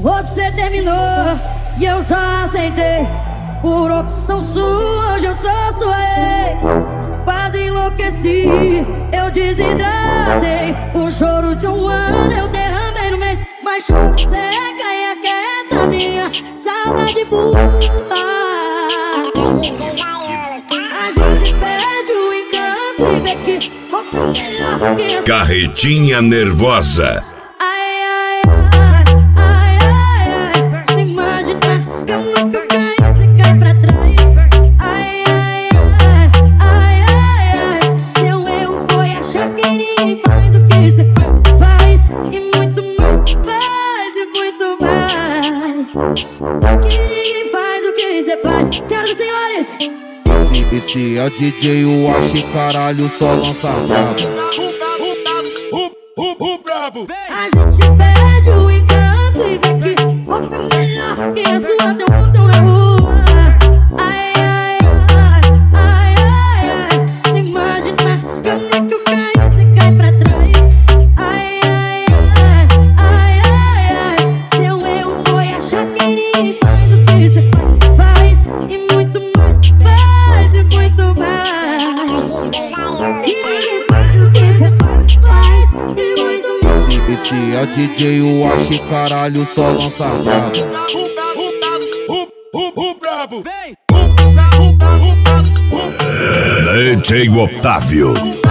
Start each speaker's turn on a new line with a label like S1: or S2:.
S1: Você terminou e eu só aceitei. Por opção sua, hoje eu sou sua ex. Quase enlouqueci, eu desidratei. O choro de um ano eu derramei no mês. Mas choro seca e a quieta minha saudade pula. A gente perde o encanto e vê que outro melhor que essa.
S2: Carretinha nervosa.
S1: Se imagina se eu nunca caí, você cai pra trás. Seu erro foi achar que ninguém faz o que você faz. E muito mais, faz e muito mais. Que ninguém faz o que você faz. Senhoras e senhores,
S3: esse é o DJ, o Ache, caralho, só lança brabo.
S1: a gente perde o encanto e vê que outro melhor que a sua deu um botão na rua. Se imagina se eu nunca caí, você cai pra trás. Seu erro foi achar que ninguém faz o que você faz. E muito mais, faz e muito mais. Que ninguém faz o que você faz e muito mais.
S3: Esse é o DJ, o Ache, caralho, só lança brabo.
S2: DJ Otávio.